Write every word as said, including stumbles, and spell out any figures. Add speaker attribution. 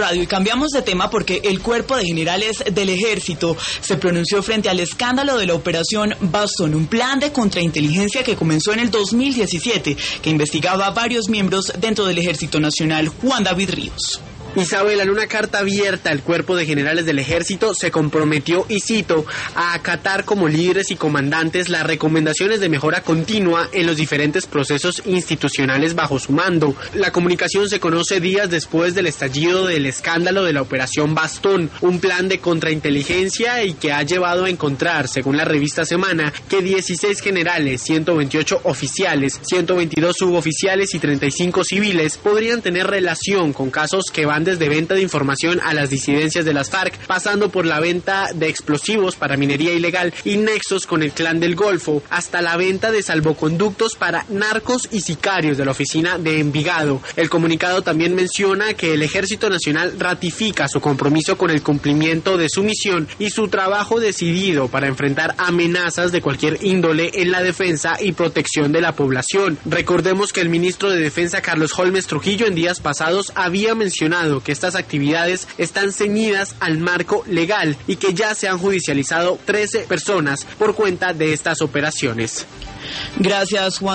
Speaker 1: Radio, y cambiamos de tema porque el Cuerpo de Generales del Ejército se pronunció frente al escándalo de la Operación Bastón, un plan de contrainteligencia que comenzó en el dos mil diecisiete, que investigaba a varios miembros dentro del Ejército Nacional. Juan David Ríos.
Speaker 2: Isabela, en una carta abierta, el Cuerpo de Generales del Ejército se comprometió, y cito, a acatar como líderes y comandantes las recomendaciones de mejora continua en los diferentes procesos institucionales bajo su mando. La comunicación se conoce días después del estallido del escándalo de la Operación Bastón, un plan de contrainteligencia y que ha llevado a encontrar, según la revista Semana, que dieciséis generales, ciento veintiocho oficiales, ciento veintidós suboficiales y treinta y cinco civiles podrían tener relación con casos que van desde venta de información a las disidencias de las FARC, pasando por la venta de explosivos para minería ilegal y nexos con el Clan del Golfo, hasta la venta de salvoconductos para narcos y sicarios de la oficina de Envigado. El comunicado también menciona que el Ejército Nacional ratifica su compromiso con el cumplimiento de su misión y su trabajo decidido para enfrentar amenazas de cualquier índole en la defensa y protección de la población. Recordemos que el ministro de Defensa, Carlos Holmes Trujillo, en días pasados había mencionado que estas actividades están ceñidas al marco legal y que ya se han judicializado trece personas por cuenta de estas operaciones.
Speaker 1: Gracias, Juan.